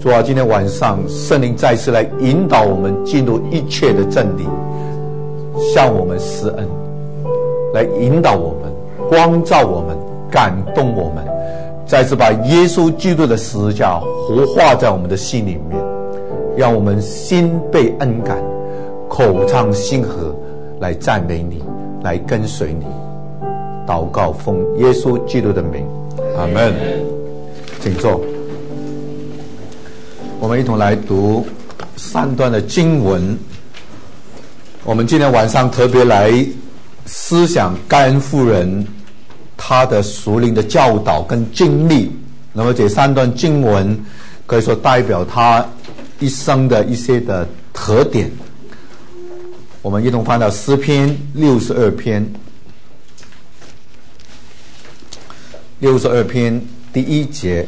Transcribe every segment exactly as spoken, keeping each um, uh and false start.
主啊，今天晚上圣灵再次来引导我们进入一切的真理，向我们施恩，来引导我们，光照我们，感动我们，再次把耶稣基督的十字架活化在我们的心里面，让我们心被恩感，口唱心和，来赞美你，来跟随你。祷告奉耶稣基督的名，阿们。请坐。我们一同来读三段的经文。我们今天晚上特别来思想该恩妇人她的属灵的教导跟经历，那么这三段经文可以说代表她一生的一些的特点。我们一同翻到诗篇六十二篇，六十二篇第一节。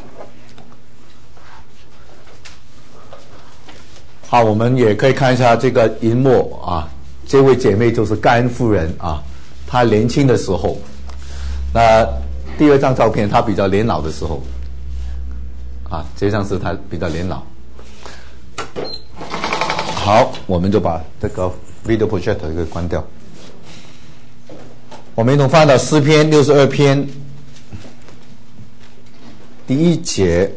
好，我们也可以看一下这个荧幕啊，这位姐妹就是该恩妇人啊，她年轻的时候。那第二张照片她比较年老的时候啊，这张是她比较年老。好，我们就把这个 video projector 给关掉。我们一同翻到诗篇六十二篇第一节。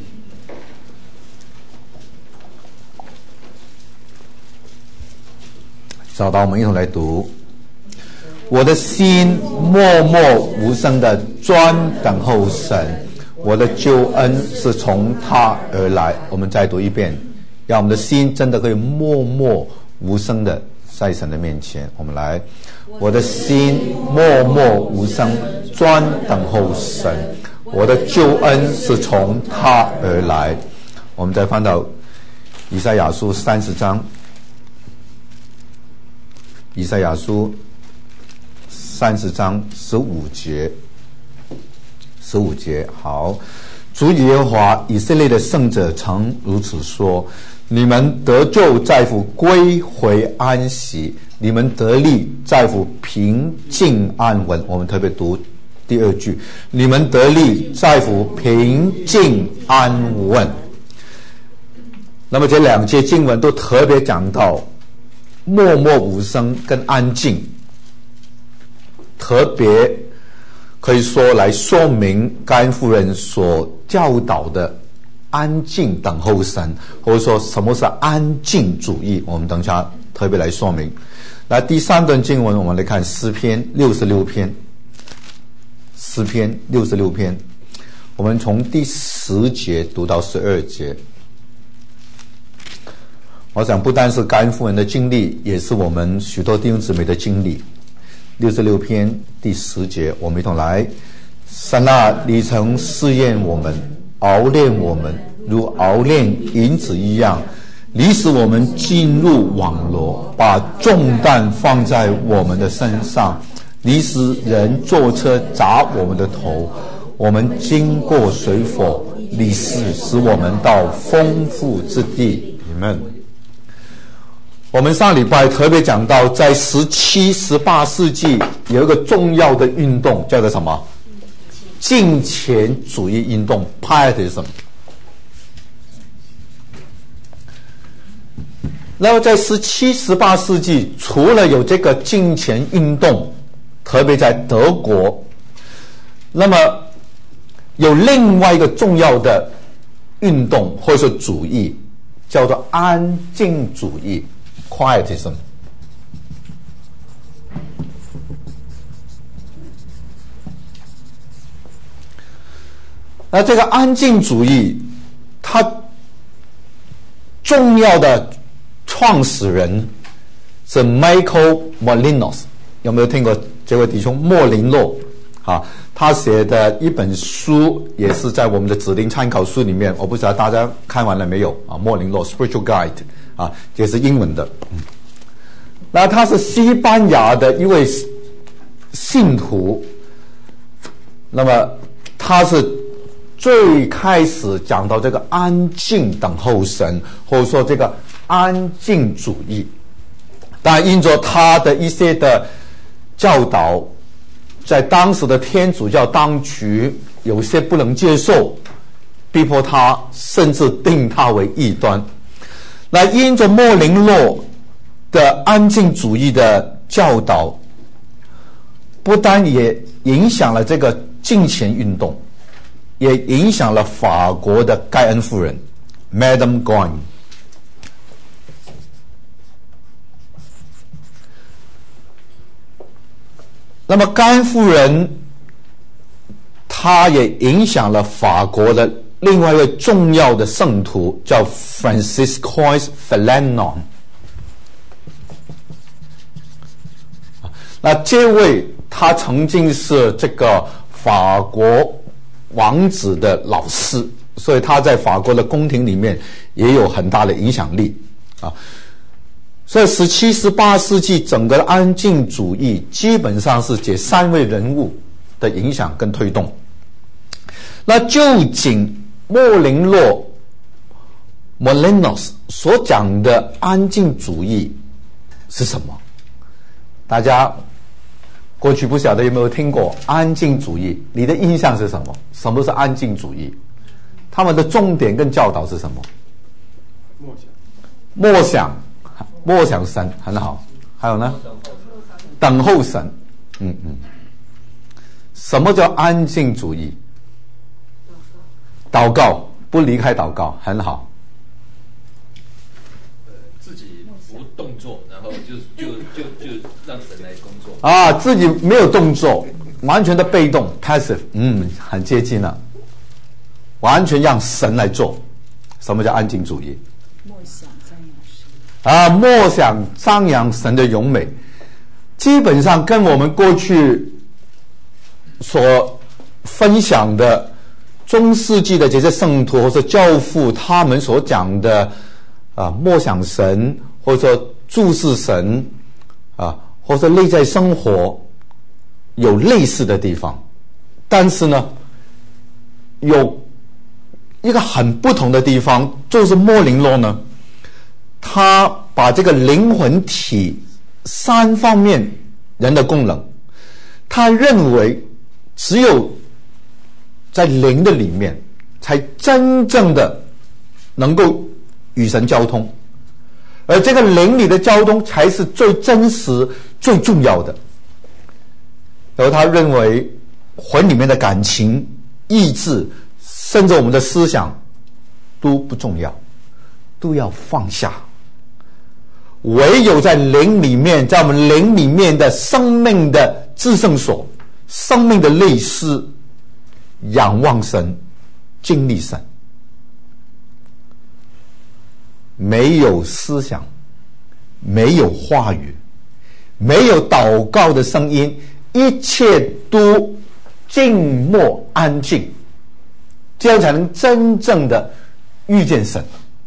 找到，我们一同来读。我的心默默无声的专等候神，我的救恩是从他而来。我们再读一遍，让我们的心真的可以默默无声的在神的面前。我们来，我的心默默无声专等候神，我的救恩是从他而来。我们再翻到以赛亚书三十章，以赛亚书三十章十五节，十五节。好，主耶和华以色列的圣者曾如此说：你们得救在乎归回安息，你们得力在乎平静安稳。我们特别读第二句，你们得力在乎平静安稳。那么这两节经文都特别讲到默默无声跟安静，特别可以说来说明该恩妇人所教导的安静等候神，或者说什么是安静主义，我们等一下特别来说明。那第三段经文我们来看诗篇六十六篇，诗篇六十六篇，我们从第十节读到十二节。我想不单是该恩妇人的经历，也是我们许多弟兄姊妹的经历。六十六篇第十节，我们一同来。神啊，你曾试验我们，熬炼我们，如熬炼银子一样。你使我们进入网罗，把重担放在我们的身上。你使人坐车砸我们的头，我们经过水火，你是使我们到丰富之地。你们。我们上礼拜特别讲到，在十七、十八世纪有一个重要的运动，叫做什么？敬虔主义运动 （Pietism）。那么在十七、十八世纪，除了有这个敬虔运动，特别在德国，那么有另外一个重要的运动或者说主义，叫做安静主义。Quietism。 那这个安静主义，它重要的创始人是 Michael Molinos， 有没有听过这位弟兄莫林诺啊？他写的一本书也是在我们的指定参考书里面，我不知道大家看完了没有啊？莫林诺 Spiritual Guide 啊，也是英文的。嗯，那他是西班牙的一位信徒，那么他是最开始讲到这个安静等候神，或者说这个安静主义。但因着他的一些的教导，在当时的天主教当局有些不能接受， 逼迫他，甚至定他为异端。那因着莫林诺的安静主义的教导，不但也影响了这个禁钱运动，也影响了法国的盖恩夫人 Madame Gogne。 那么盖恩夫人她也影响了法国的另外一位重要的圣徒，叫 Franciscois Flammarion。那这位他曾经是这个法国王子的老师，所以他在法国的宫廷里面也有很大的影响力啊。所以十七、十八世纪整个安静主义基本上是这三位人物的影响跟推动。那究竟莫林诺 Molinos 所讲的安静主义是什么？大家过去不晓得有没有听过安静主义？你的印象是什么？什么是安静主义？他们的重点跟教导是什么？默想，默想，默想神，很好。还有呢？等候神。嗯嗯。什么叫安静主义？祷告，不离开祷告，很好。 呃，自己不动作，然后就就就就让神来工作。 啊，自己没有动作，完全的被动 passive， 嗯，很接近了。完全让神来做。什么叫安静主义？ 默想张扬神啊，默想张扬神的荣美，基本上跟我们过去所分享的中世纪的这些圣徒或者教父他们所讲的啊默想神，或者说注视神啊，或者内在生活有类似的地方，但是呢有一个很不同的地方，就是莫林诺呢他把这个灵魂体三方面人的功能，他认为只有在灵的里面才真正的能够与神交通，而这个灵里的交通才是最真实最重要的。然后他认为魂里面的感情、意志甚至我们的思想都不重要，都要放下，唯有在灵里面，在我们灵里面的生命的至圣所，生命的内思，仰望神，经历神。没有思想，没有话语，没有祷告的声音，一切都静默安静，这样才能真正的遇见神。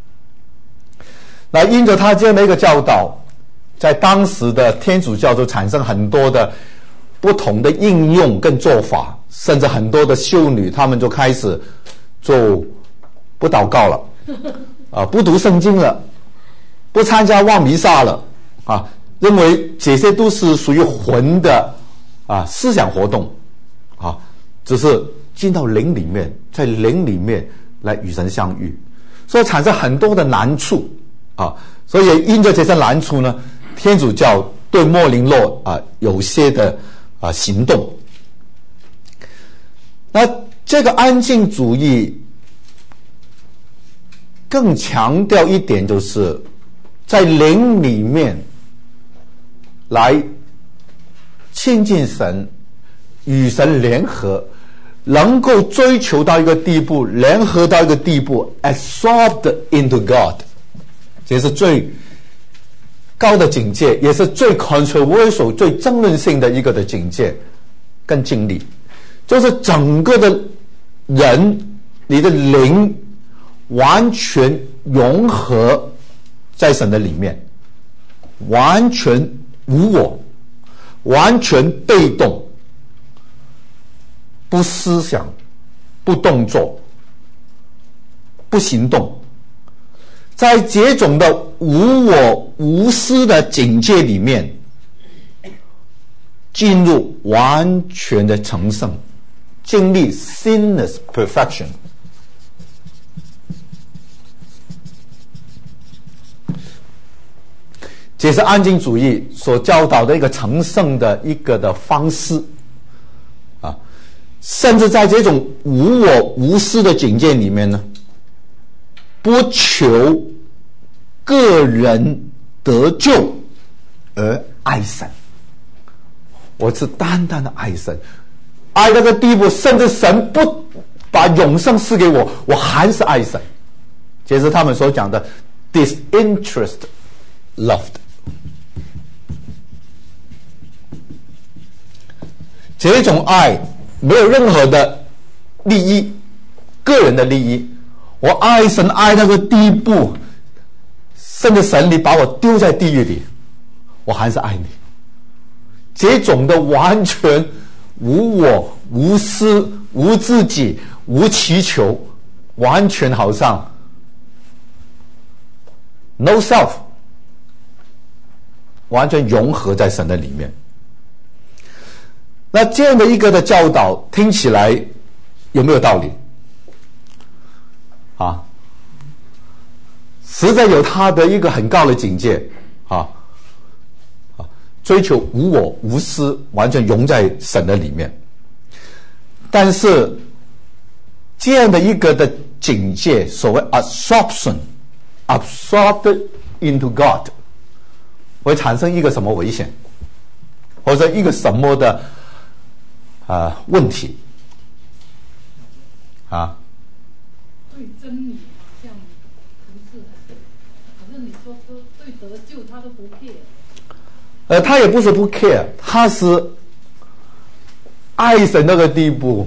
那因着他这样的一个教导，在当时的天主教就产生很多的不同的应用跟做法，甚至很多的修女他们就开始就不祷告了啊，不读圣经了，不参加望弥撒了啊，认为这些都是属于魂的啊思想活动啊，只是进到灵里面，在灵里面来与神相遇，所以产生很多的难处啊，所以因着这些难处呢，天主教对莫林诺啊有些的啊行动。那这个安静主义更强调一点，就是在灵里面来亲近神，与神联合，能够追求到一个地步，联合到一个地步 absorbed into God， 这是最高的境界，也是最 controversial 最争论性的一个的境界跟经历，就是整个的人，你的灵完全融合在神的里面，完全无我，完全被动，不思想，不动作，不行动，在这种的无我无私的境界里面，进入完全的成圣，经历 sinless perfection。 这是安静主义所教导的一个成圣的一个的方式啊。甚至在这种无我无私的境界里面呢，不求个人得救而爱神，我是单单的爱神，爱到个地步，甚至神不把永生赐给我，我还是爱神。这是他们所讲的 disinterest loved。 这种爱没有任何的利益，个人的利益，我爱神爱到个地步，甚至神你把我丢在地狱里，我还是爱你。这种的完全无我无私无自己无祈求，完全好像 no self， 完全融合在神的里面。那这样的一个的教导听起来有没有道理啊？实在有他的一个很高的境界啊，啊，追求无我无私，完全融在神的里面。但是这样的一个的境界，所谓 absorption absorbed into God， 会产生一个什么危险，或者一个什么的啊、呃、问题啊？ 对真理好像不是很，反正你说对得救他都不 care。 呃，他也不是不 care， 他是爱神那个地步，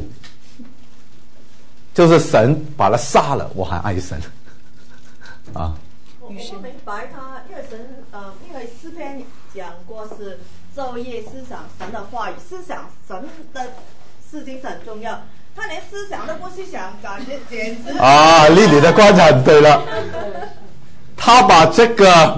就是神把他杀了，我还爱神啊。 我不明白他，因为神，呃，因为诗篇讲过是昼夜思想神的话语，思想神的事情是很重要。他连思想都不去想，感觉简直啊！丽丽的观察对了，他把这个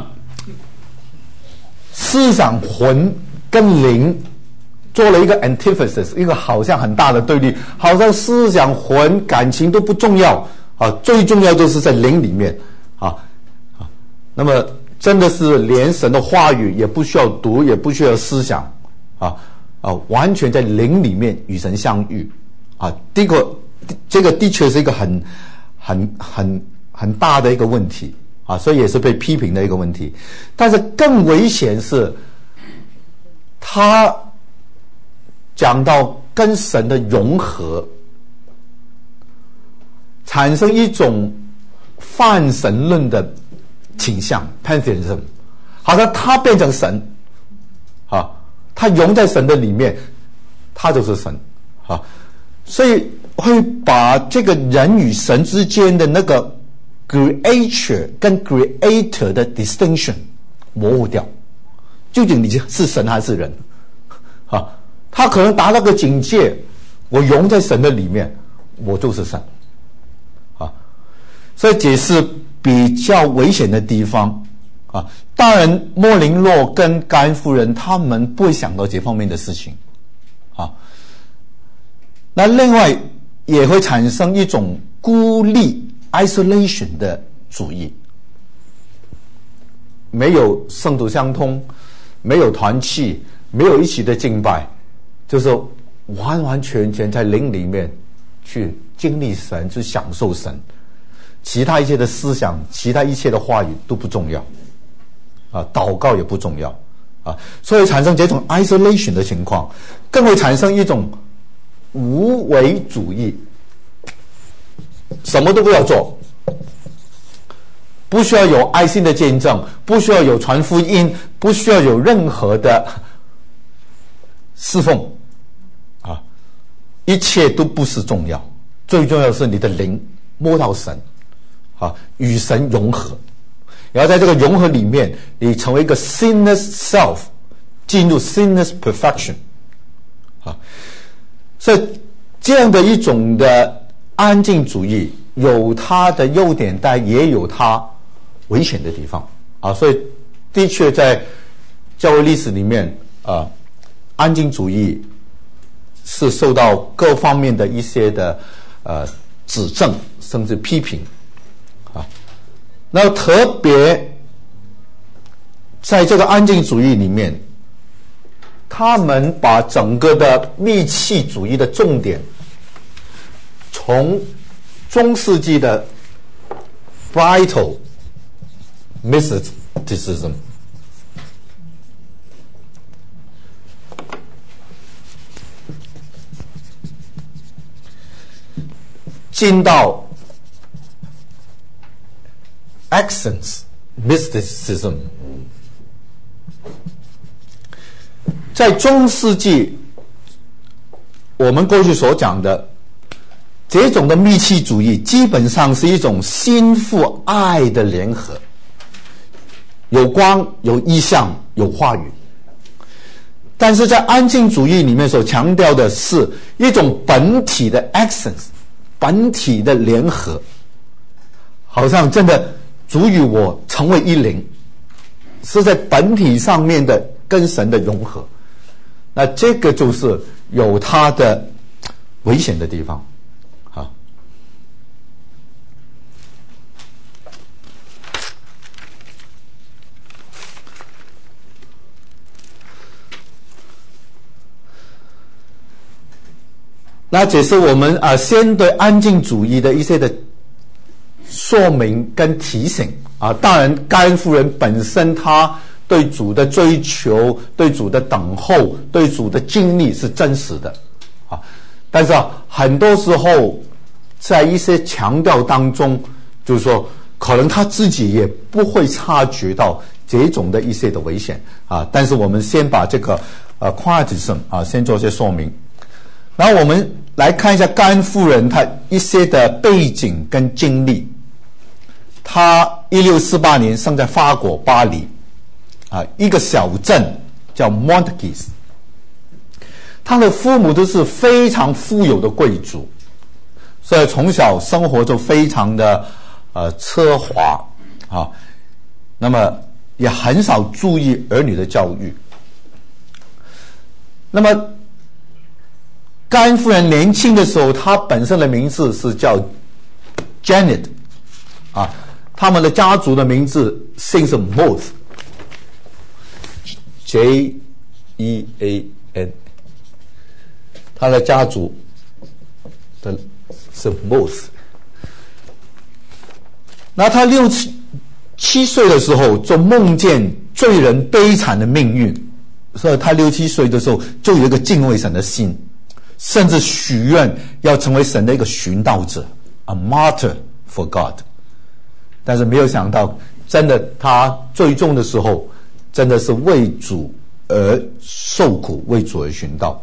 思想魂跟灵做了一个 antithesis， 一个好像很大的对立，好像思想魂感情都不重要啊，最重要就是在灵里面啊啊。那么真的是连神的话语也不需要读，也不需要思想啊啊，完全在灵里面与神相遇啊。这个这个的确是一个很很很很大的一个问题啊，所以也是被批评的一个问题。但是更危险是，他讲到跟神的融合，产生一种泛神论的倾向 pantheism， 好像他变成神啊，他融在神的里面，他就是神啊，所以会把这个人与神之间的那个 creature 跟 creator 的 distinction 模糊掉，究竟你是神还是人啊？他可能达到个境界，我融在神的里面，我就是神啊。所以这是比较危险的地方啊。当然莫林洛跟甘恩夫人他们不会想到这方面的事情啊。那另外也会产生一种孤立 isolation 的主义，没有圣徒相通，没有团契，没有一起的敬拜，就是完完全全在灵里面去经历神，去享受神，其他一切的思想，其他一切的话语都不重要啊，祷告也不重要啊，所以产生这种 isolation 的情况，更会产生一种无为主义，什么都不要做，不需要有爱心的见证，不需要有传福音，不需要有任何的侍奉啊，一切都不是重要，最重要的是你的灵摸到神啊，与神融合，然后在这个融合里面，你成为一个 sinless self， 进入 sinless perfection 啊。所以这样的一种的安静主义有它的优点，但也有它危险的地方啊。所以的确在教会历史里面啊，安静主义是受到各方面的一些的呃指正甚至批评啊。那特别在这个安静主义里面，他们把整个的密契主义的重点从中世纪的 vital mysticism 进到 accents mysticism。在中世纪，我们过去所讲的这种的密契主义，基本上是一种心腹爱的联合，有光、有意象、有话语。但是在安静主义里面所强调的是一种本体的 accents， 本体的联合，好像真的主与我成为一灵，是在本体上面的跟神的融合。那这个就是有它的危险的地方，好。那这是我们啊、呃、先对安静主义的一些的说明跟提醒啊。当然，盖恩夫人本身她对主的追求，对主的等候，对主的经历是真实的啊。但是啊，很多时候在一些强调当中，就是说，可能他自己也不会察觉到这种的一些的危险啊。但是我们先把这个呃 quietism 啊先做一些说明，然后我们来看一下盖恩夫人她一些的背景跟经历。她一六四八年生在法国巴黎。啊，一个小镇叫 Montargis， 他的父母都是非常富有的贵族，所以从小生活就非常的呃奢华啊，那么也很少注意儿女的教育。那么盖恩夫人年轻的时候，她本身的名字是叫 Janet 啊，他们的家族的名字姓是 Moth。J E A N， 他的家族的是 Moth。那他六七七岁的时候，就梦见罪人悲惨的命运，所以他六七岁的时候就有一个敬畏神的心，甚至许愿要成为神的一个寻道者 ，a martyr for God。但是没有想到，真的他最终的时候。真的是为主而受苦，为主而寻道。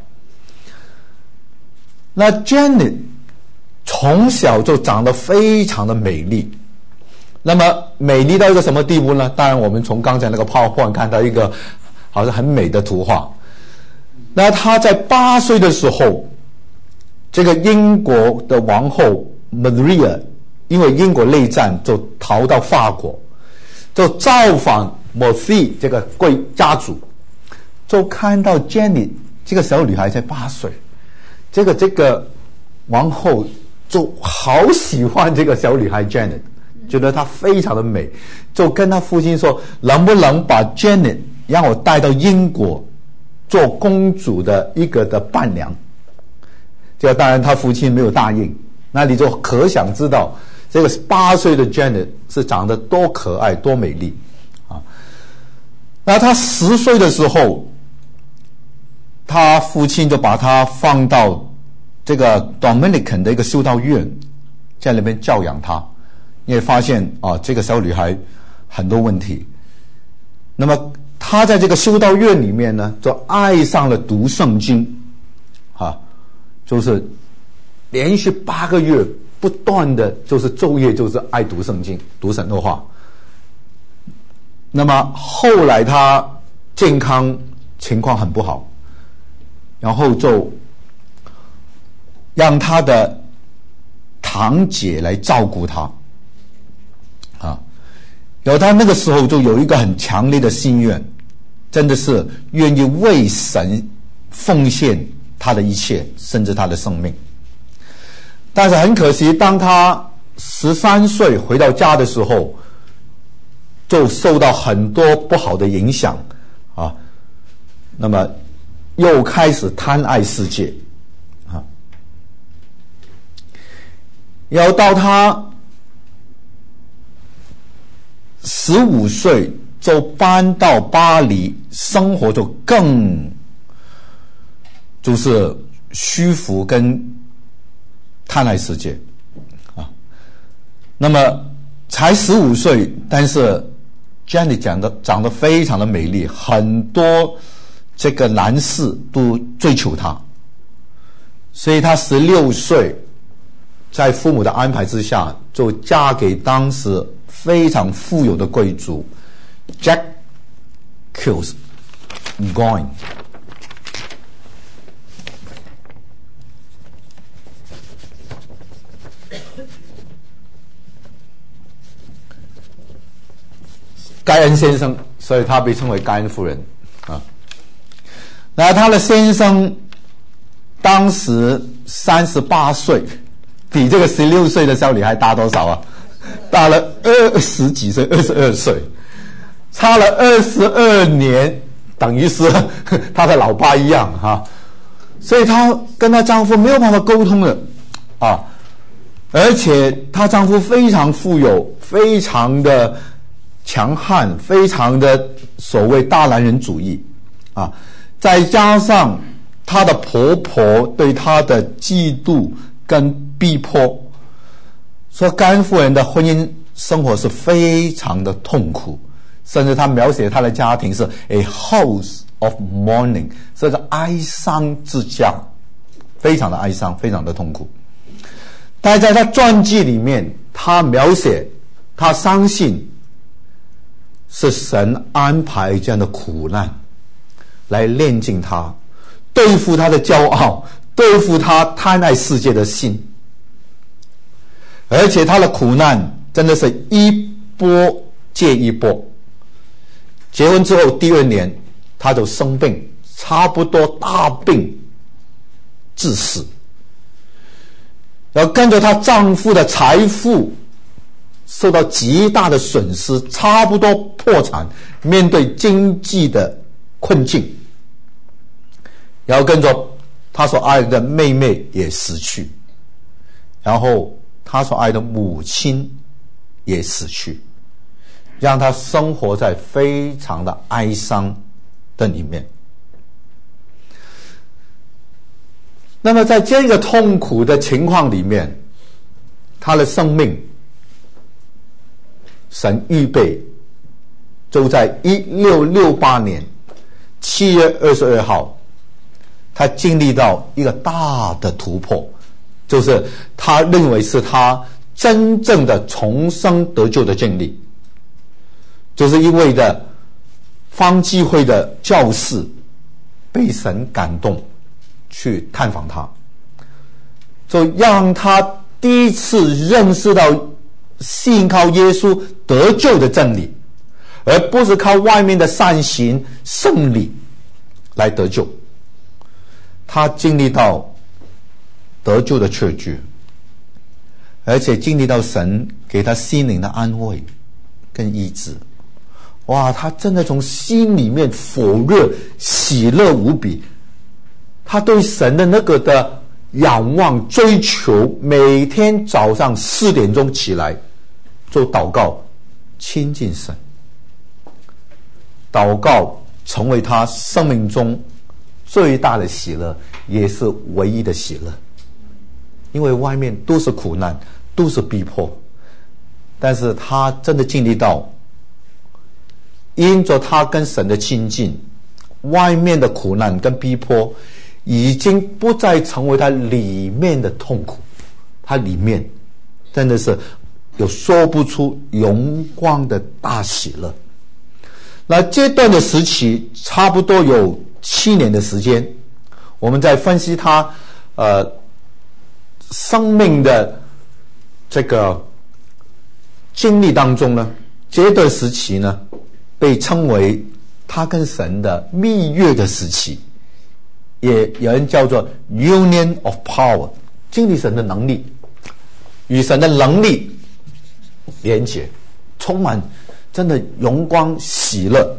那 Janet 从小就长得非常的美丽，那么美丽到一个什么地步呢？当然，我们从刚才那个 PowerPoint 看到一个好像很美的图画。那她在八岁的时候，这个英国的王后 Maria 因为英国内战就逃到法国，就造访Mothi 这个贵家族，就看到 Jenny 这个小女孩才八岁，这个这个王后就好喜欢这个小女孩 Janet， 觉得她非常的美，就跟她父亲说，能不能把 Janet 让我带到英国做公主的一个的伴娘？这个当然她父亲没有答应，那你就可想知道这个八岁的 Janet 是长得多可爱多美丽。那他十岁的时候，他父亲就把他放到这个 Dominican 的一个修道院，在那边教养他，因为发现啊这个小女孩很多问题。那么他在这个修道院里面呢，就爱上了读圣经，啊，就是连续八个月不断的就是昼夜就是爱读圣经，读神的话。那么后来他健康情况很不好，然后就让他的堂姐来照顾他啊，然后他那个时候就有一个很强烈的心愿，真的是愿意为神奉献他的一切，甚至他的生命。但是很可惜，当他十三岁回到家的时候， 就受到很多不好的影响啊，那么又开始贪爱世界啊，要到他十五岁就搬到巴黎，生活就更就是虚浮跟贪爱世界啊。那么才十五岁，但是 Jenny 讲的长得非常的美丽，很多这个男士都追求她，所以她十六岁，在父母的安排之下，就嫁给当时非常富有的贵族 Jacques Goin。盖恩先生，所以他被称为盖恩夫人啊。那他的先生当时三十八岁，比这个十六岁的小女孩大多少啊？大了二十几岁，二十二岁，差了二十二年，等于是他的老爸一样哈、啊。所以她跟她丈夫没有办法沟通的啊，而且她丈夫非常富有，非常的强悍，非常的所谓大男人主义啊，再加上她的婆婆对她的嫉妒跟逼迫，说盖恩夫人的婚姻生活是非常的痛苦，甚至她描写她的家庭是 a house of mourning， 是个哀伤之家，非常的哀伤，非常的痛苦。但在她传记里面，她描写她相信是神安排这样的苦难来炼净他，对付他的骄傲，对付他贪爱世界的心。而且他的苦难真的是一波接一波。结婚之后第二年他就生病，差不多大病致死，然后跟着她丈夫的财富受到极大的损失，差不多破产，面对经济的困境，然后跟着他所爱的妹妹也死去，然后他所爱的母亲也死去，让他生活在非常的哀伤的里面。那么在这个痛苦的情况里面，他的生命神预备就在一六六八年七月二十二号，他经历到一个大的突破，就是他认为是他真正的重生得救的经历，就是一位的方济会的教士被神感动去探访他，就让他第一次认识到信靠耶稣得救的真理，而不是靠外面的善行胜利来得救。他经历到得救的确据，而且经历到神给他心灵的安慰跟医治。哇，他真的从心里面火热喜乐无比，他对神的那个的仰望追求，每天早上四点钟起来就祷告亲近神，祷告成为他生命中最大的喜乐，也是唯一的喜乐。因为外面都是苦难，都是逼迫，但是他真的经历到，因着他跟神的亲近，外面的苦难跟逼迫已经不再成为他里面的痛苦，他里面真的是有说不出荣光的大喜乐。那这段的时期差不多有七年的时间，我们在分析他呃生命的这个经历当中呢，这段时期呢被称为他跟神的蜜月的时期，也有人叫做 Union of Power， 经历神的能力，与神的能力连结，充满真的荣光喜乐。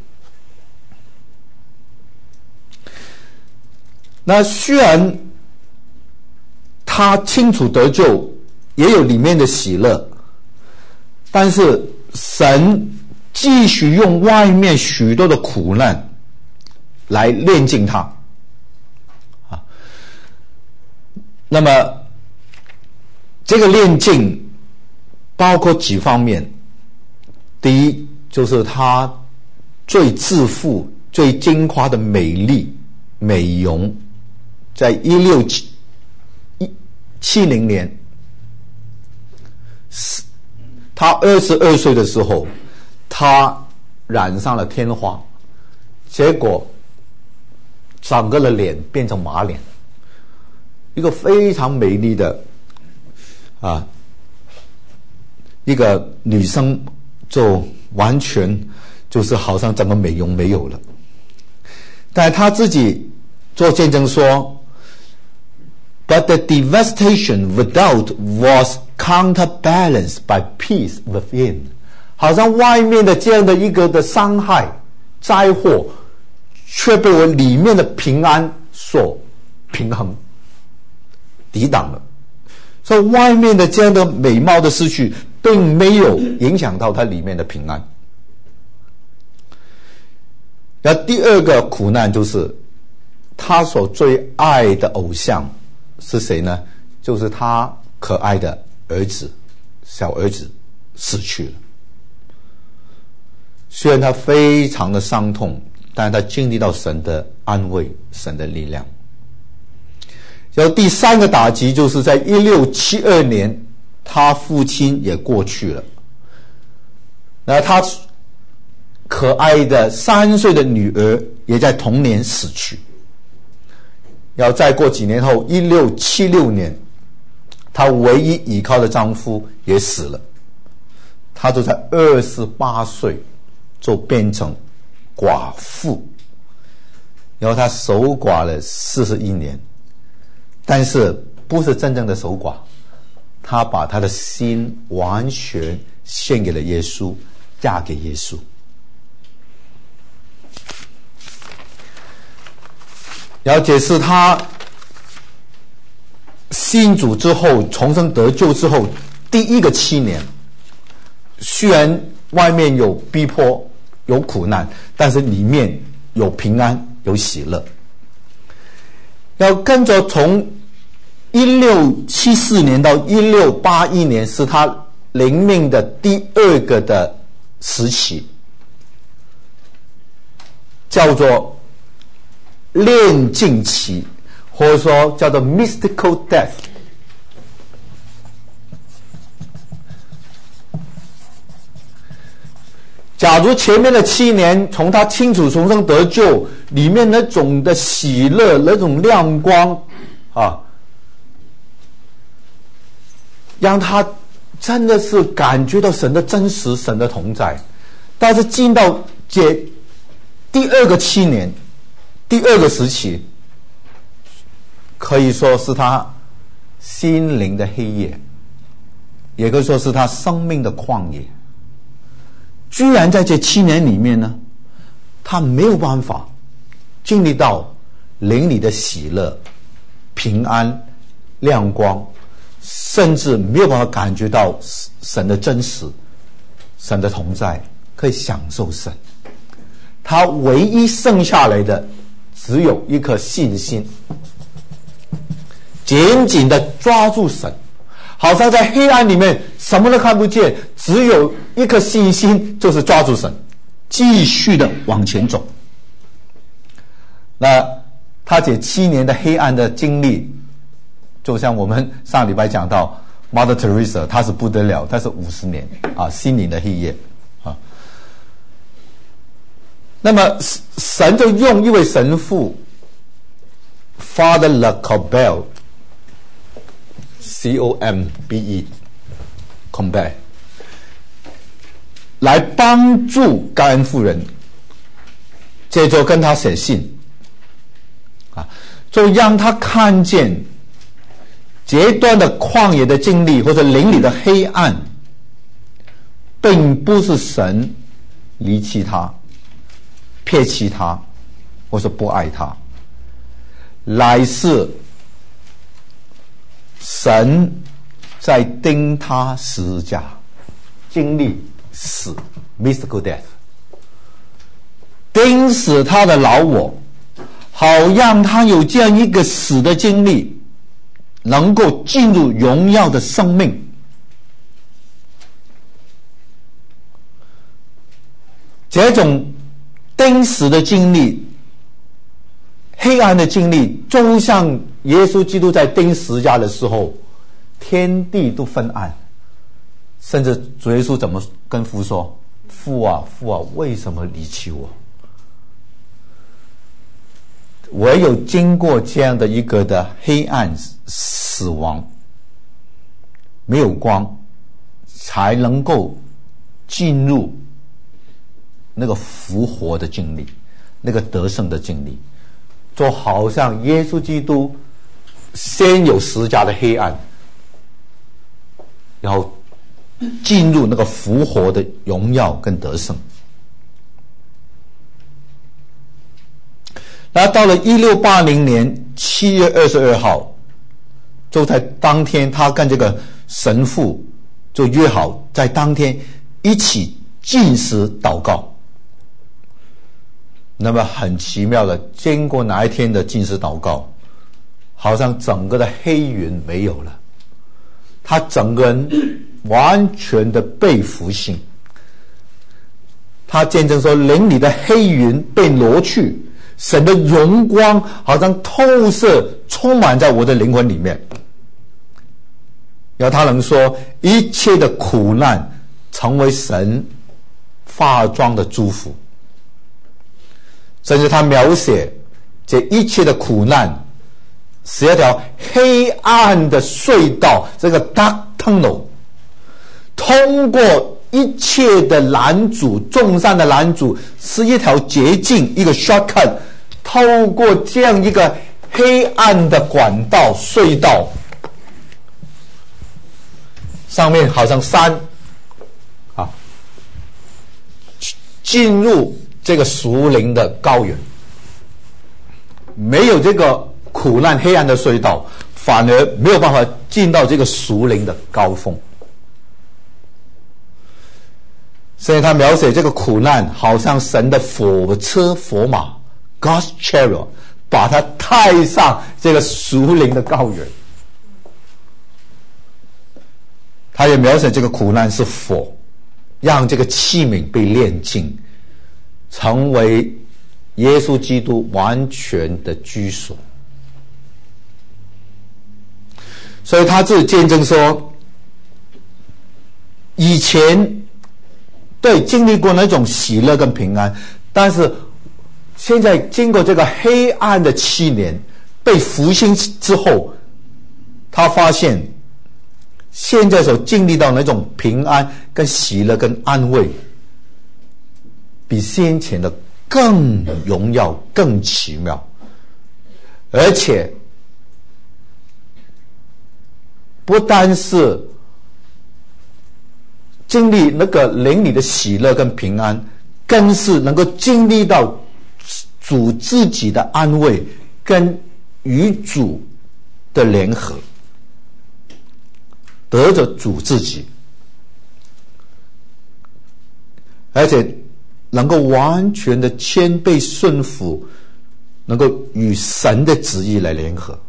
那虽然他清楚得救，也有里面的喜乐，但是神继续用外面许多的苦难来炼净他啊。那么这个炼净包括几方面，第一就是他最自负、最矜夸的美丽、美容，在一六七零年，他二十二岁的时候，他染上了天花，结果整个的脸变成马脸，一个非常美丽的啊一个女生，就完全就是好像整个美容没有了。但他自己做见证说 ，But the devastation without was counterbalanced by peace within。好像外面的这样的一个的伤害、灾祸，却被我里面的平安所平衡、抵挡了。所以外面的这样的美貌的失去，并没有影响到它里面的平安。然后第二个苦难就是他所最爱的偶像是谁呢？就是他可爱的儿子，小儿子死去了。虽然他非常的伤痛，但他经历到神的安慰，神的力量。然后第三个打击就是在一六七二年，他父亲也过去了。那他可爱的三岁的女儿也在同年死去。然后再过几年后，一六七六年，她唯一依靠的丈夫也死了。她就在二十八岁就变成寡妇，然后她守寡了四十一年，但是不是真正的守寡，她把她的心完全献给了耶稣，嫁给耶稣。然后解释他信主之后，重生得救之后，第一个七年，虽然外面有逼迫、有苦难，但是里面有平安、有喜乐。要跟着从一六七四年到一六八一年，是他灵命的第二个的时期，叫做炼净期，或者说叫做 mystical death。 假如前面的七年从他清楚重生得救里面那种的喜乐，那种亮光啊，让他真的是感觉到神的真实，神的同在。但是进到这第二个七年，第二个时期，可以说是他心灵的黑夜，也可以说是他生命的旷野。居然在这七年里面呢，他没有办法经历到灵里的喜乐、平安、亮光，甚至没有办法感觉到神的真实、神的同在，可以享受神。他唯一剩下来的只有一颗信心，紧紧的抓住神，好像在黑暗里面什么都看不见，只有一颗信心，就是抓住神，继续的往前走。那他这七年的黑暗的经历，就像我们上礼拜讲到 Mother Teresa， 她是不得了，她是五十年啊，心灵的黑夜啊。那么神就用一位神父 Father Lacobel C O M B E Combet 来帮助盖恩夫人，接着跟他写信啊，就让他看见这段的旷野的经历或者灵里的黑暗并不是神离弃他、撇弃他，或是不爱他，乃是神在钉他十字架，经历死 mystical death， 钉死他的老我，好让他有这样一个死的经历，能够进入荣耀的生命。这种钉死的经历，黑暗的经历，就像耶稣基督在钉十字架的时候，天地都昏暗，甚至主耶稣怎么跟父说：父啊父啊，为什么离弃我？唯有经过这样的一个的黑暗死亡，没有光，才能够进入那个复活的经历，那个得胜的经历，就好像耶稣基督先有十字架的黑暗，然后进入那个复活的荣耀跟得胜。那到了一六八零年七月二十二号，就在当天，他跟这个神父就约好在当天一起禁食祷告。那么很奇妙的，经过那一天的禁食祷告，好像整个的黑云没有了，他整个人完全的被复兴。他见证说，灵里的黑云被挪去，神的荣光好像透射充满在我的灵魂里面。然后他能说，一切的苦难成为神化妆的祝福。甚至他描写这一切的苦难是一条黑暗的隧道，这个 dark tunnel， 通过一切的拦阻，众山的拦阻，是一条捷径，一个 shortcut， 透过这样一个黑暗的管道隧道，上面好像山啊，进入这个属灵的高原。没有这个苦难黑暗的隧道，反而没有办法进到这个属灵的高峰。所以他描写这个苦难好像神的火车火马 God's chariot， 把它带上这个属灵的高原。他也描写这个苦难是火，让这个器皿被炼净，成为耶稣基督完全的居所。所以他自己见证说，以前对经历过那种喜乐跟平安，但是现在经过这个黑暗的七年被复兴之后，他发现现在所经历到那种平安跟喜乐跟安慰，比先前的更荣耀更奇妙，而且不单是经历那个灵里的喜乐跟平安，更是能够经历到主自己的安慰跟与主的联合，得着主自己，而且能够完全的谦卑顺服，能够与神的旨意来联合。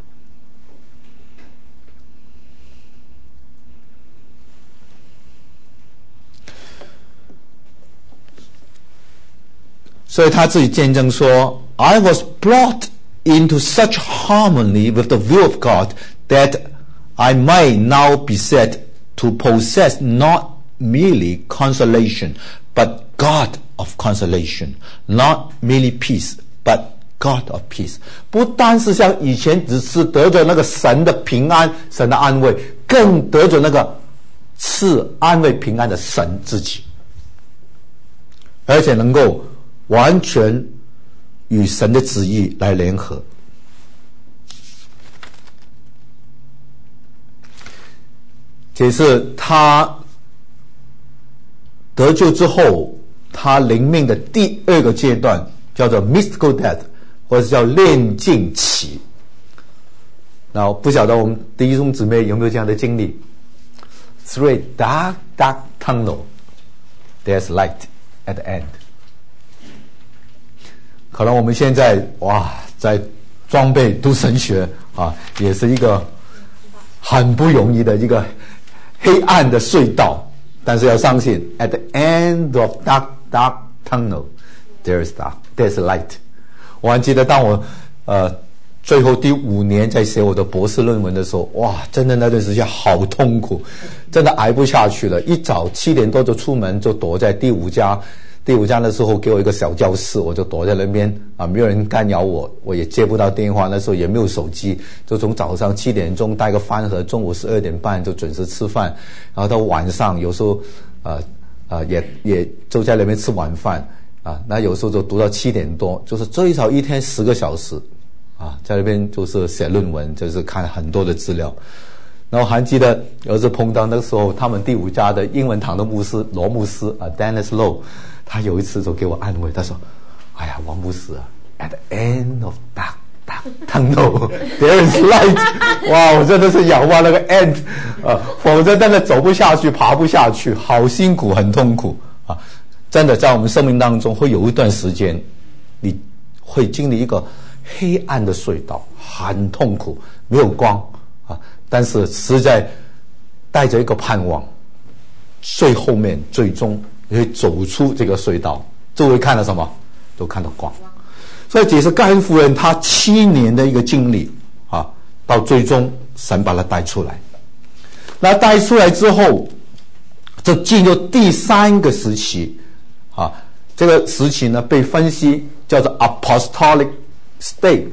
所以他自己见证说 I was brought into such harmony with the will of God that I might now be said to possess not merely consolation, but God of consolation, not merely peace, but God of peace. 不单是像以前只是得着那个神的平安，神的安慰，更得着那个赐安慰平安的神自己，而且能够完全与神的旨意来联合。这是他得救之后，他灵命的第二个阶段叫做 mystical death， 或者叫炼净期。然后不晓得我们弟兄姊妹有没有这样的经历 ？Through a dark, dark tunnel, there's light at the end。可能我们现在哇，在装备读神学啊，也是一个很不容易的一个黑暗的隧道。但是要相信 ，at the end of dark, dark tunnel, there's dark, there's light。我还记得当我呃。最后第五年在写我的博士论文的时候，哇，真的那段时间好痛苦，真的挨不下去了。一早七点多就出门，就躲在第五家。第五家的时候给我一个小教室，我就躲在那边啊，没有人干扰我，我也接不到电话。那时候也没有手机，就从早上七点钟带个饭盒，中午十二点半就准时吃饭，然后到晚上有时候呃呃也也就在那边吃晚饭啊。那有时候就读到七点多，就是最少一天十个小时。啊，在那边就是写论文，就是看很多的资料。然后还记得有一次碰到那个时候，他们第五家的英文堂的牧师罗牧师啊 ，Dennis Low， 他有一次就给我安慰，他说：“哎呀，王牧师啊 ，at the end of dark dark tunnel there is light。”哇，我真的是仰望那个 end 啊，否则真的走不下去，爬不下去，好辛苦，很痛苦啊！真的在我们生命当中会有一段时间，你会经历一个黑暗的隧道，很痛苦，没有光啊！但是实在带着一个盼望，最后面最终你会走出这个隧道，就会看到什么？都看到光。所以这是盖恩夫人她七年的一个经历啊，到最终神把她带出来。那带出来之后，就进入第三个时期啊，这个时期呢被分析叫做 apostolic state。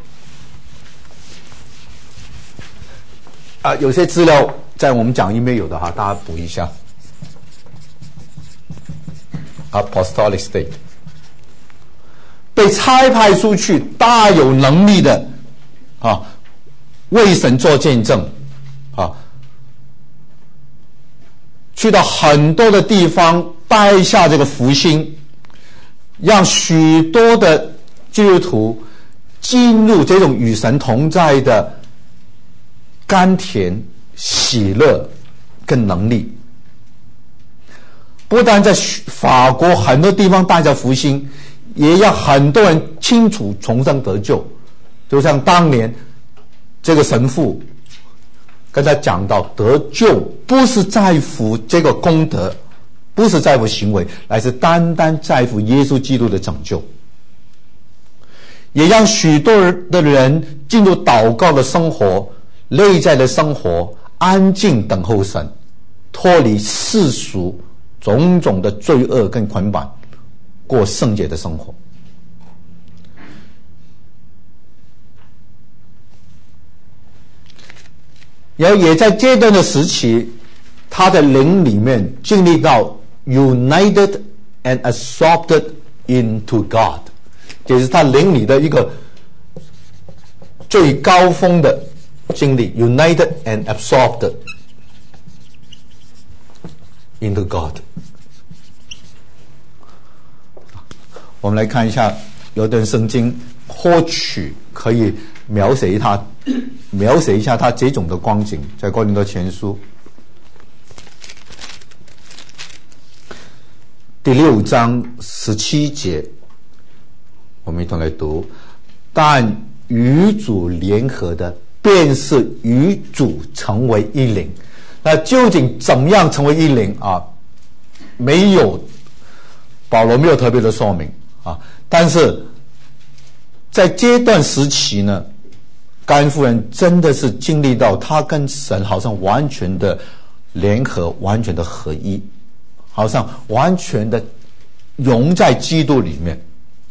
啊，有些资料在我们讲义没有的哈，大家补一下。Apostolic state， 被差派出去，大有能力的啊，为神做见证啊，去到很多的地方带下这个福音，让许多的基督徒进入这种与神同在的甘甜、喜乐跟能力。不但在法国很多地方带着福音，也让很多人清楚重生得救。就像当年这个神父跟他讲到，得救不是在乎这个功德，不是在乎行为，乃是单单在乎耶稣基督的拯救。也让许多的人进入祷告的生活、内在的生活，安静等候神，脱离世俗种种的罪恶跟捆绑，过圣洁的生活。然后也在这段的时期，他的灵里面经历到 united and absorbed into God， 这是他灵里的一个最高峰的经历 united and absorbed into God。 我们来看一下，有段圣经或许可以描写他描写一下他这种的光景，在哥林多前书第六章十七节，我们一同来读：但与主联合的，便是与主成为一灵。那究竟怎么样成为一灵啊？没有，保罗没有特别的说明啊。但是在这段时期呢，盖恩夫人真的是经历到他跟神好像完全的联合，完全的合一，好像完全的融在基督里面。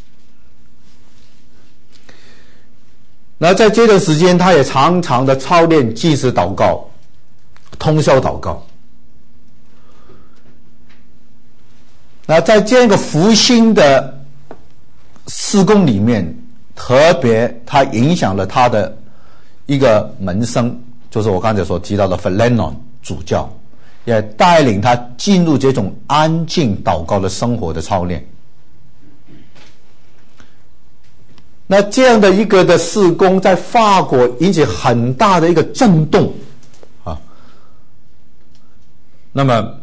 那在这段时间，他也常常的操练祭司祷告、通宵祷告。那在这个福音的事工里面，特别他影响了他的一个门生，就是我刚才所提到的 Phalenon 主教， 也带领他进入这种安静祷告的生活的操练。那这样的一个的事工在法国引起很大的一个震动啊。那么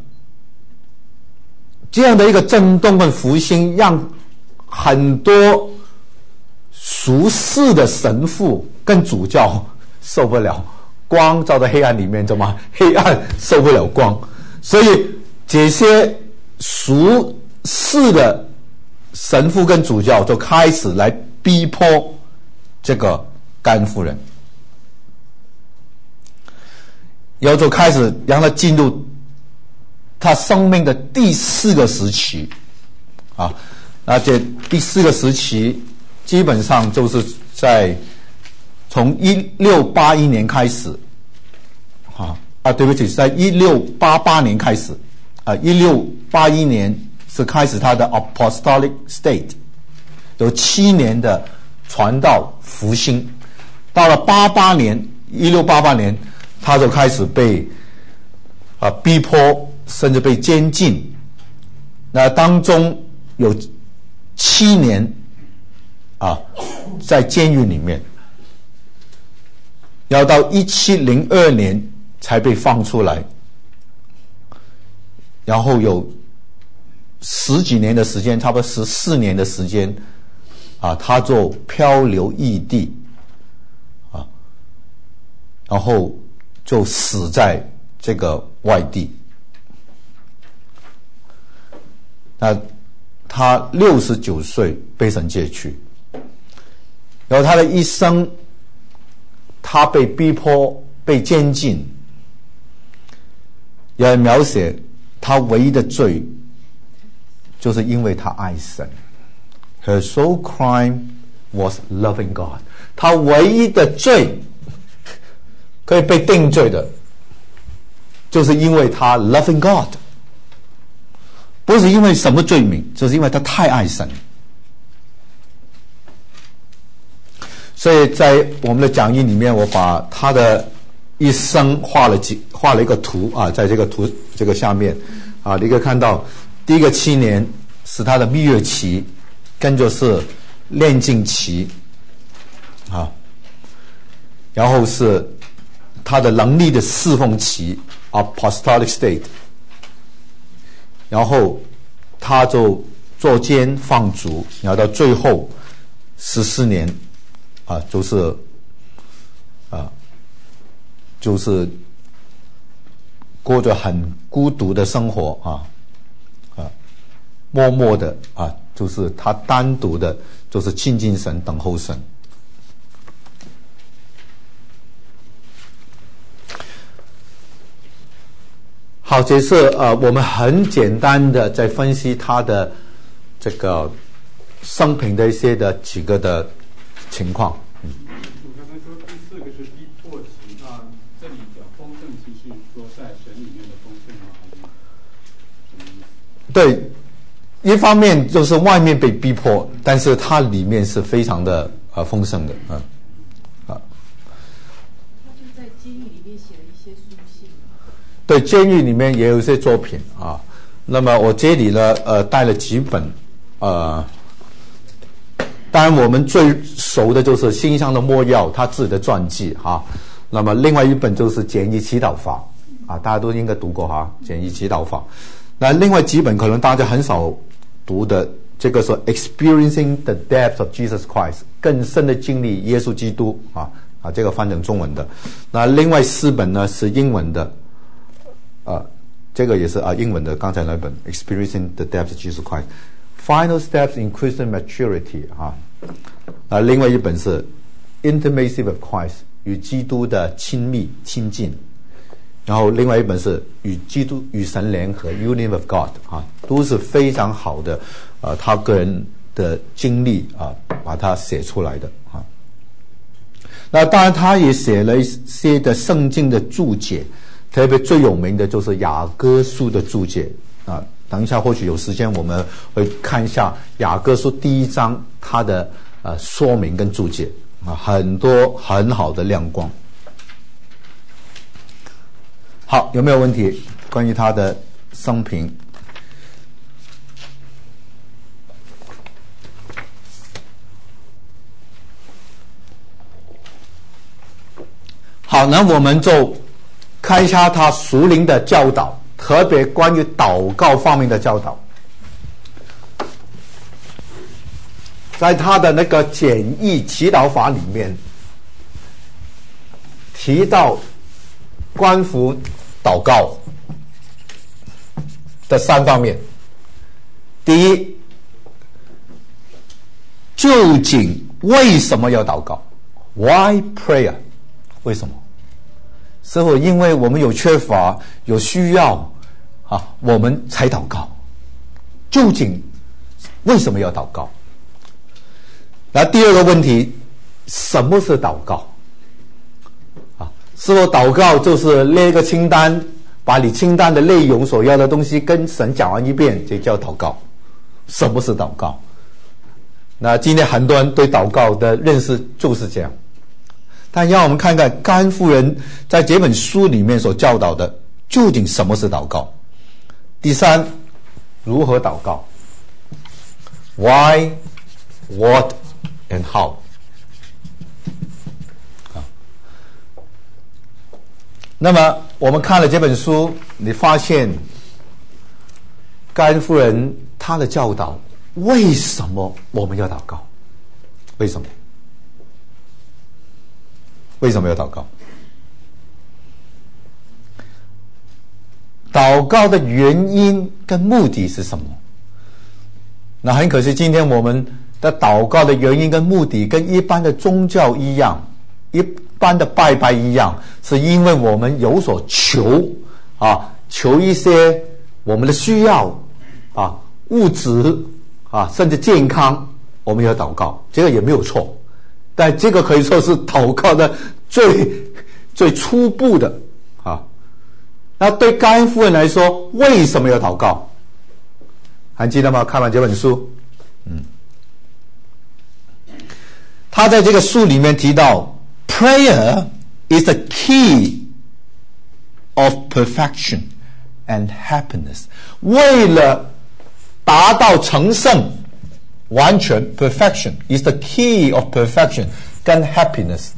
这样的一个震动跟复兴，让很多俗世的神父跟主教受不了，光照在黑暗里面，怎么黑暗受不了光，所以这些俗世的神父跟主教就开始来逼迫这个甘夫人，然后就开始让他进入他生命的第四个时期啊。那这第四个时期基本上就是在从一六八一年开始啊啊，对不起，在一六八八年开始啊，一六八一年是开始他的 apostolic state， 有七年的传道复兴。到了八八年，一六八八年，他就开始被啊逼迫，甚至被监禁。那当中有七年啊在监狱里面，要到一七零二年才被放出来，然后有十几年的时间，差不多十四年的时间啊，他就漂流异地啊，然后就死在这个外地。那他六十九岁被神接去，然后他的一生，他被逼迫、被监禁，也描写他唯一的罪，就是因为他爱神。Her sole crime was loving God。他唯一的罪可以被定罪的，就是因为他 loving God。不是因为什么罪名，就是因为他太爱神。所以在我们的讲义里面，我把他的一生画了几画了一个图啊，在这个图这个下面啊，你可以看到第一个七年是他的蜜月期，跟着是炼净期啊，然后是他的能力的侍奉期 apostolic state， 然后他就作奸放逐，然后到最后十四年啊，就是啊，就是过着很孤独的生活啊啊，默默的啊，就是他单独的，就是亲近神，等候神。好，这是呃，我们很简单的在分析他的这个生平的一些的几个的情况。嗯， 我刚才说第四个是逼迫期，那这里的丰盛期是说在神里面的丰盛吗？还是什么意思？ 对，一方面就是外面被逼迫，但是它里面是非常的呃丰盛的，嗯。对，监狱里面也有一些作品啊。那么我这里呢，呃，带了几本，呃，当然我们最熟的就是新乡的莫耀他自己的传记哈。那么另外一本就是简易祈祷法啊，大家都应该读过哈，简易祈祷法。那另外几本可能大家很少读的，这个是 Experiencing the Depth of Jesus Christ， 更深的经历耶稣基督啊啊，这个翻成中文的。那另外四本呢是英文的。啊，这个也是啊，英文的，刚才那本 Experiencing the Depth of Jesus Christ， Final Steps in Christian Maturity 啊，啊，另外一本是 Intimacy with Christ， 与基督的亲密亲近，然后另外一本是与基督与神联合 Union with God 啊，都是非常好的，呃，他个人的经历啊，把它写出来的啊。那当然，他也写了一些的圣经的注解。特别最有名的就是雅歌书的注解啊，等一下或许有时间我们会看一下雅歌书第一章它的呃说明跟注解啊，很多很好的亮光。好，有没有问题？ 关于他的生平。好，那我们就看一下他属灵的教导，特别关于祷告方面的教导。在他的那个简易祈祷法里面提到关乎祷告的三方面。第一，究竟为什么要祷告？ Why prayer？ 为什么？是否因为我们有缺乏、有需要啊，我们才祷告？究竟为什么要祷告？那第二个问题，什么是祷告？啊，是否祷告就是列一个清单，把你清单的内容所要的东西跟神讲完一遍，就叫祷告？什么是祷告？那今天很多人对祷告的认识就是这样。但让我们看看甘夫人在这本书里面所教导的，究竟什么是祷告？第三，如何祷告 ？Why, what, and how？ 那么我们看了这本书，你发现甘夫人她的教导，为什么我们要祷告？为什么？为什么要祷告？祷告的原因跟目的是什么？那很可惜，今天我们的祷告的原因跟目的跟一般的宗教一样，一般的拜拜一样，是因为我们有所求啊，求一些我们的需要啊，物质啊，甚至健康，我们要祷告，这个也没有错。但这个可以说是祷告的最最初步的啊。那对甘夫人来说，为什么要祷告？还记得吗？看完这本书，嗯，他在这个书里面提到 ，prayer is the key of perfection and happiness。为了达到成圣。完全 perfection is the key of perfection 跟 happiness，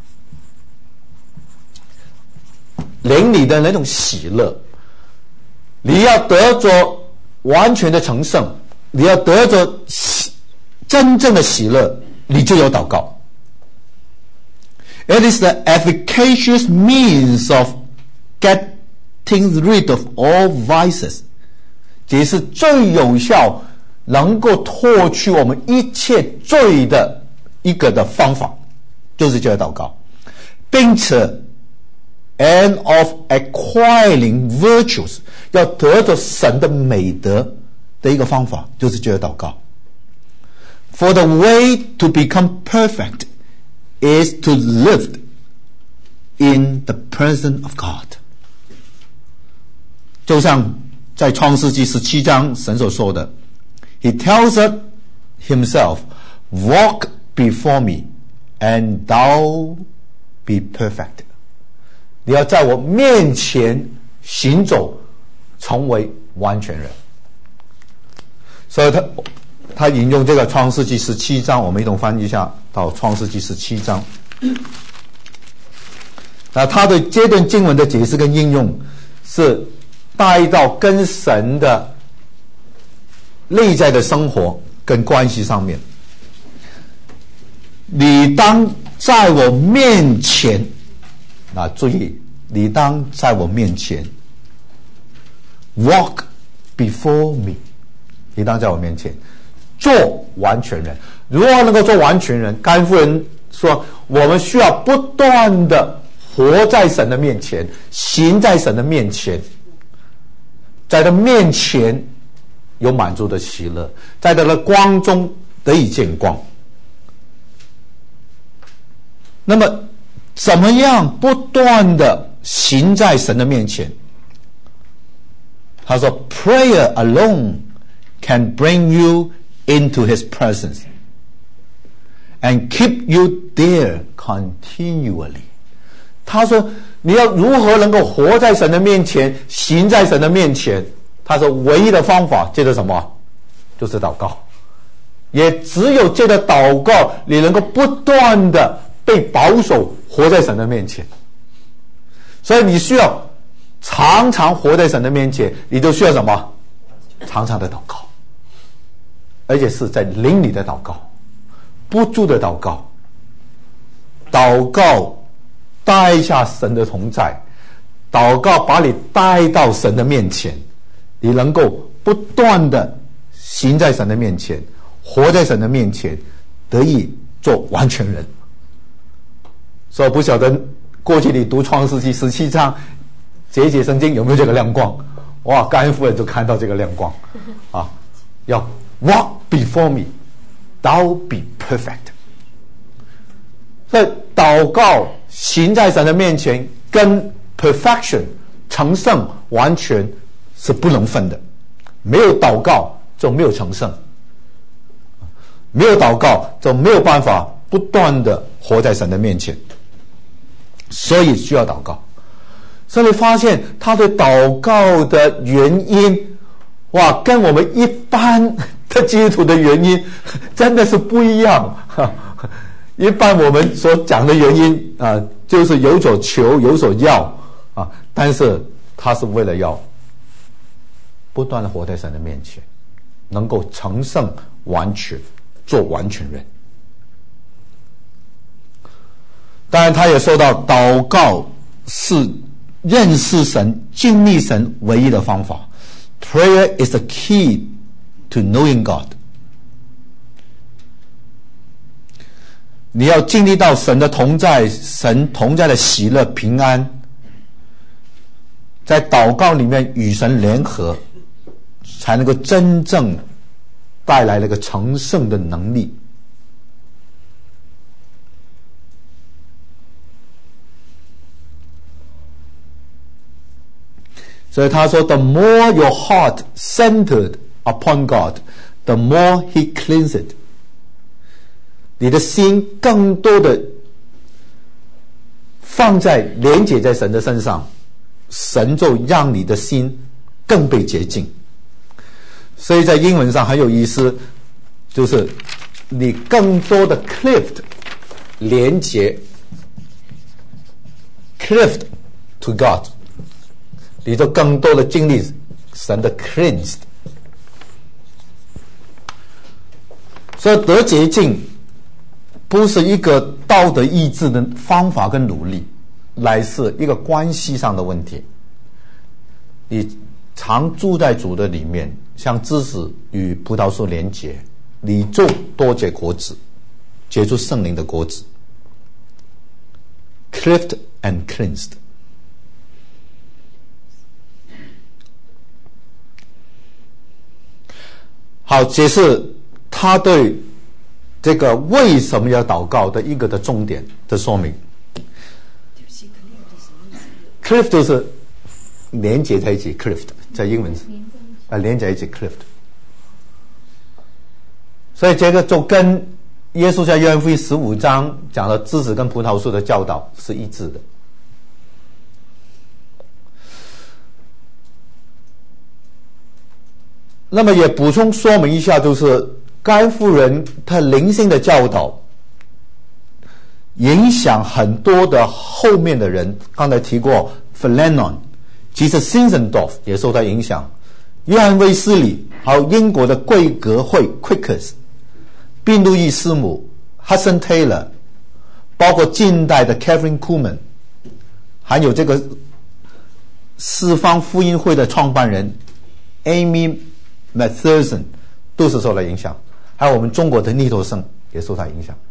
灵里的那种喜乐，你要得着完全的成圣，你要得着真正的喜乐，你就有祷告。It is the efficacious means of getting rid of all vices， 这是最有效能够脱去我们一切罪的一个的方法，就是这个祷告，并且 and of acquiring virtues， 要得着神的美德的一个方法，就是这个祷告。For the way to become perfect is to live in the presence of God。 就像在创世纪十七章神所说的， He tells himself, walk before me and thou be perfect。 你要在我面前行走，成为完全人。所以他他引用这个创世纪十七章，我们一同翻译一下到创世纪十七章。那他对这段经文的解释跟应用是带到跟神的内在的生活跟关系上面。你当在我面前，啊，注意，你当在我面前 walk before me， 你当在我面前做完全人。如何能够做完全人？甘夫人说，我们需要不断的活在神的面前，行在神的面前，在他面前有满足的喜乐，在他的光中得以见光。那么怎么样不断的行在神的面前？他说 prayer alone can bring you into his presence and keep you there continually。 他说你要如何能够活在神的面前，行在神的面前？他说唯一的方法借着什么？就是祷告。也只有借着祷告，你能够不断的被保守活在神的面前。所以你需要常常活在神的面前，你就需要什么？常常的祷告，而且是在灵里的祷告，不住的祷告。祷告带下神的同在，祷告把你带到神的面前，你能够不断的行在神的面前，活在神的面前，得以做完全人。所以不晓得过去你读创世纪十七章这一节圣经有没有这个亮光？哇，甘恩夫人就看到这个亮光啊！要 walk before me, thou be perfect。所以祷告行在神的面前，跟 perfection 成圣完全是不能分的。没有祷告就没有成圣，没有祷告就没有办法不断的活在神的面前，所以需要祷告。所以你发现他对祷告的原因，哇，跟我们一般的基督徒的原因真的是不一样。一般我们所讲的原因啊、呃，就是有所求有所要啊，但是他是为了要不断的活在神的面前，能够成圣完全，做完全人。当然他也说到祷告是认识神经历神唯一的方法。 Prayer is the key to knowing God。 你要经历到神的同在，神同在的喜乐平安，在祷告里面与神联合，才能够真正带来那个成圣的能力。所以他说 The more your heart centered upon God, the more He cleans it。 你的心更多的放在连结在神的身上，神就让你的心更被洁净。所以在英文上很有意思，就是你更多的 cleaved 连结 cleaved to God， 你就更多的经历神的 cleansed。 所以得洁净不是一个道德意志的方法跟努力，乃是一个关系上的问题。你常住在主的里面，像枝子与葡萄树连结，你就多结果子，结出圣灵的果子。 Cleaved and cleansed。 好，解释他对这个为什么要祷告的一个的重点的说明。 Cleaved 就是连结在一起 ，Cleaved 在英文啊连在一起 Cleaved。所以这个就跟耶稣在约翰福音十五章讲的枝子跟葡萄树的教导是一致的。那么也补充说明一下，就是甘夫人她灵性的教导影响很多的后面的人，刚才提过 Phlenon， 其实 Zinzendorf 也受他影响，约翰卫斯理，还有英国的贵格会 Quakers， 宾路易师母 Hudson Taylor， 包括近代的 Catherine Kuhlman， 还有这个四方福音会的创办人 Amy Matherson 都是受了影响，还有我们中国的尼托生也受他影响。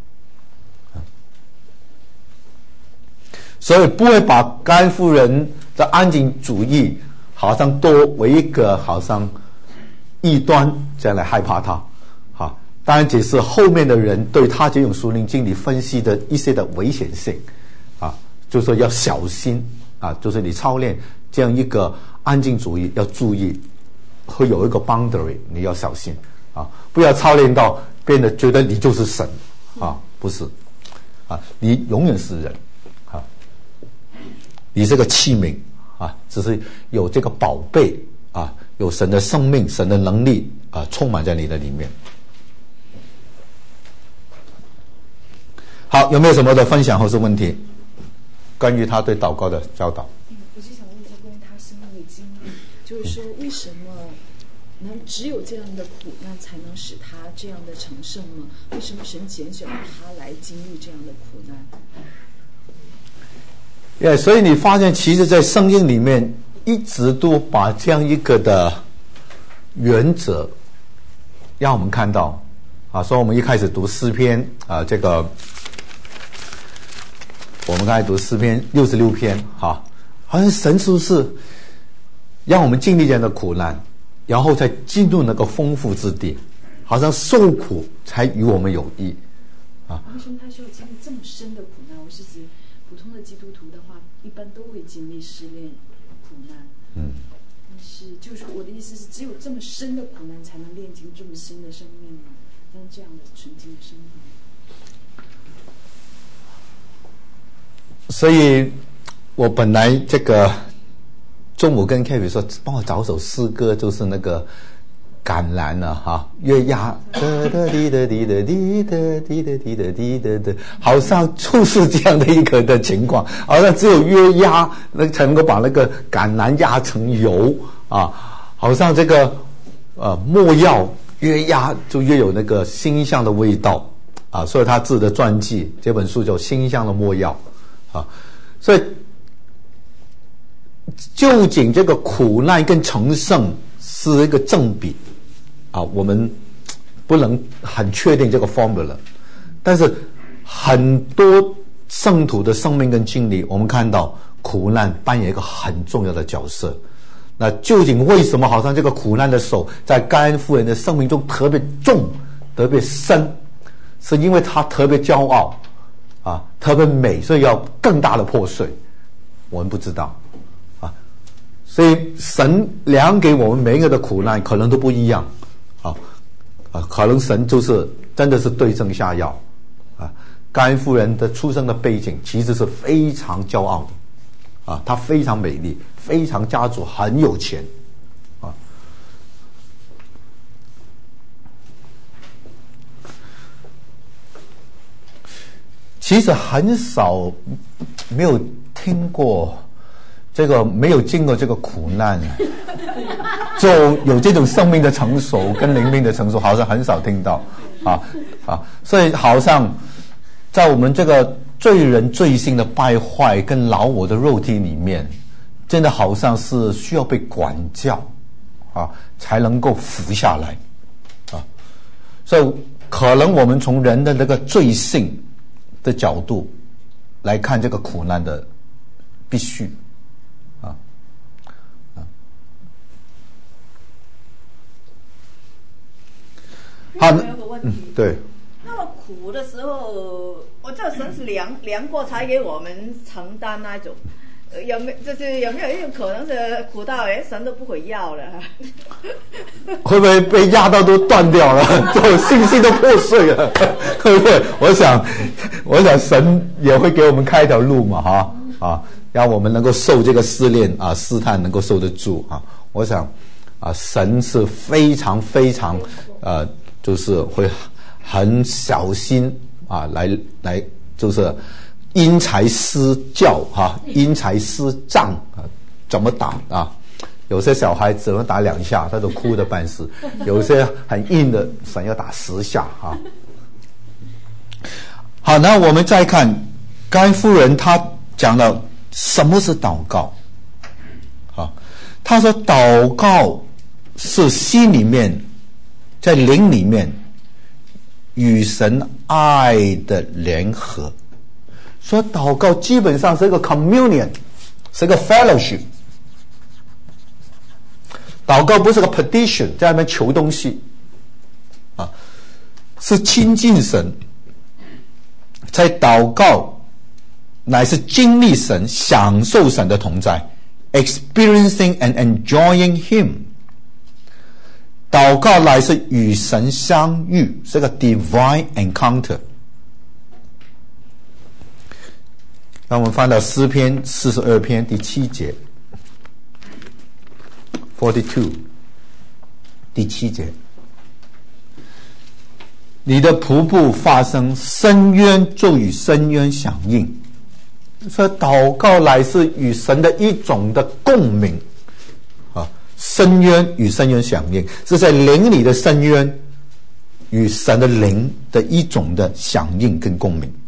所以不会把甘夫人的安静主义好像多为一个好像异端这样来害怕他。好，当然只是后面的人对他这种属灵经理分析的一些的危险性啊，就是说要小心啊，就是你操练这样一个安静主义要注意，会有一个 boundary， 你要小心啊，不要操练到变得觉得你就是神啊，不是啊，你永远是人。 你这个器皿啊，只是有这个宝贝啊，有神的生命、神的能力啊，充满在你的里面。好，有没有什么的分享或是问题？关于他对祷告的教导。 嗯，我就想问一下关于他生命的经历，就是说为什么能只有这样的苦难才能使他这样的成圣呢？为什么神拣选了他来经历这样的苦难？ yeah, 所以你发现其实在圣经里面一直都把这样一个的原则让我们看到啊，所以我们一开始读诗篇啊，这个我们刚才读诗篇六十六篇哈，好像神是不是让我们经历这样的苦难，然后才进入那个丰富之地，好像受苦才与我们有益啊。 为什么他需要经历这么深的苦难？我是指普通的基督徒的话，一般都会经历试炼、苦难。 嗯。 但是，就是我的意思是，只有这么深的苦难，才能炼尽这么新的生命吗？像这样的纯净的生命。 所以，我本来这个中午跟 Kevin 说，帮我找首诗歌，就是那个橄榄了哈，月牙哒哒滴哒滴哒滴哒滴哒滴哒滴哒的，好像就是这样的一个的情况，好像只有约压那才能够把那个橄榄压成油啊，好像这个呃没药越压就越有那个馨香的味道啊，所以他自己的传记这本书叫《馨香的没药》啊，所以究竟这个苦难跟成圣是一个正比啊，我们不能很确定这个 formula， 但是很多圣徒的生命跟经历，我们看到苦难扮演一个很重要的角色。那究竟为什么好像这个苦难的手在盖恩夫人的生命中特别重、特别深？是因为她特别骄傲啊，特别美，所以要更大的破碎？我们不知道啊。所以神量给我们每一个的苦难可能都不一样啊啊，可能神就是真的是对症下药啊。盖恩夫人的出生的背景其实是非常骄傲的啊，她非常美丽，非常家族很有钱啊。其实很少没有听过这个没有经过这个苦难就有这种生命的成熟跟灵命的成熟，好像很少听到啊啊，所以好像在我们这个罪人罪性的败坏跟老我的肉体里面，真的好像是需要被管教啊，才能够服下来啊。所以可能我们从人的那个罪性的角度来看这个苦难的必须啊啊。 好，有个问题， 嗯，对。 那么苦的时候，我这神是量量过才给我们承担那种。有没有就是有没有一种可能是苦到哎神都不会要了？ 会不会被压到都断掉了，就信心都破碎了？会不会？我想，我想神也会给我们开一条路嘛，哈啊，让我们能够受这个试炼啊，试探能够受得住啊。我想啊，神是非常非常呃，就是会很小心啊，来来就是。因材施教哈，因材施杖啊，怎么打啊？有些小孩只能打两下，他都哭得半死；有些很硬的，神要打十下啊。好，那我们再看该夫人，她讲了什么是祷告。好，她说祷告是心里面在灵里面与神爱的联合。所以祷告基本上是一个 communion， 是一个 fellowship。祷告不是个 petition， 在那边求东西啊，是亲近神。在祷告乃是经历神、享受神的同在 ，experiencing and enjoying Him。祷告乃是与神相遇，是个 divine encounter。 那我们翻到诗篇四十二篇第七节 ，forty-two， 第七节，你的瀑布发声，深渊就与深渊响应。所以祷告乃是与神的一种的共鸣啊，深渊与深渊响应，是在灵里的深渊与神的灵的一种的响应跟共鸣。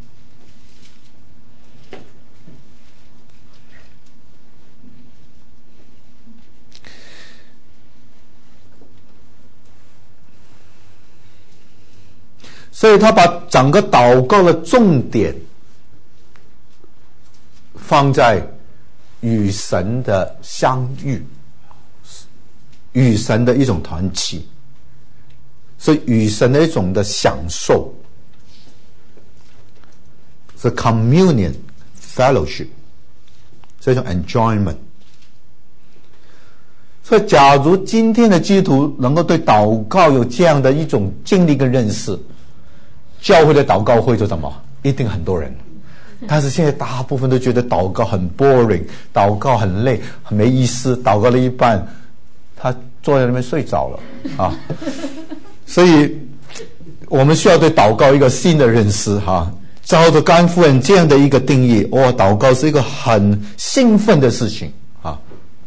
所以他把整个祷告的重点放在与神的相遇，与神的一种团契，是与神的一种的享受，是 communion fellowship， 是一种 enjoyment。所以假如今天的基督徒能够对祷告有这样的一种经历跟认识，教会的祷告会做什么？一定很多人。但是现在大部分都觉得祷告很 boring， 祷告很累，很没意思，祷告了一半他坐在那边睡着了啊。所以我们需要对祷告一个新的认识哈。照着甘夫人这样的一个定义，哦，祷告是一个很兴奋的事情啊。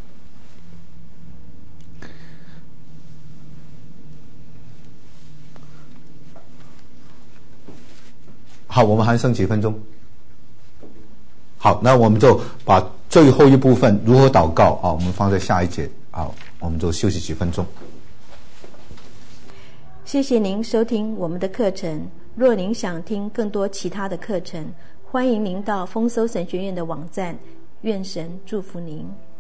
好，我们还剩几分钟。好，那我们就把最后一部分如何祷告啊，我们放在下一节。好，我们就休息几分钟。 谢谢您收听我们的课程。若您想听更多其他的课程，欢迎您到丰收神学院的网站。愿神祝福您。